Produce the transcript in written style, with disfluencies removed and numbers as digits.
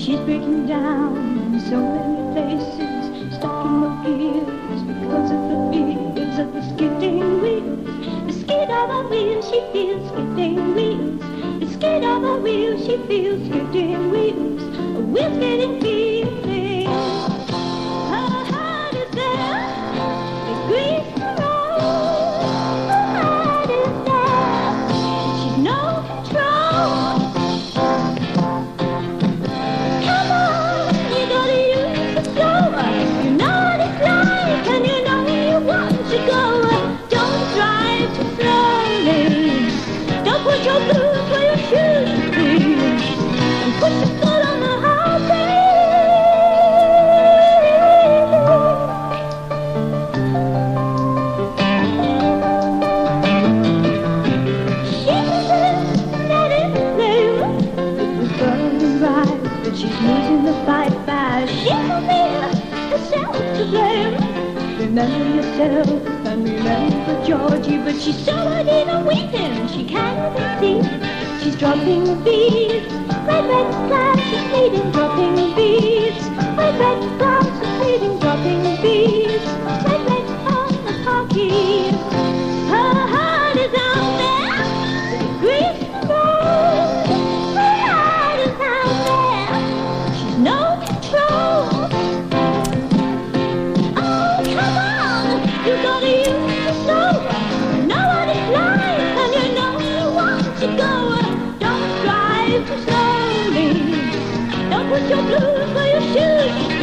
She's breaking down in so many places, stuck in the gears because of the fears of the skidding wheels. The skid of a wheel, she feels skidding wheels. The skid of a wheel, she feels skidding wheels. A wheel skidding feeling. Her heart is there, it grieves the road. Her heart is there, she's no control. Put your boots where your shoes should be, and put your foot on the highway. She says that it's blame. It was burning right, but she's losing the fight fast. She will be herself to blame. Remember yourself and remember Georgie, but she's so in weeping she can't even see. She's dropping the beads, red flags are fading, dropping the beads, red flags are fading, dropping the beads, red on the car keys. Her heart is out there, it grieves the road. Her heart is out there, she's no control. Oh, come on, you gotta use the soul. Know what it's like, and you know you want to go. Don't drive too slowly. Don't put your blues where your shoes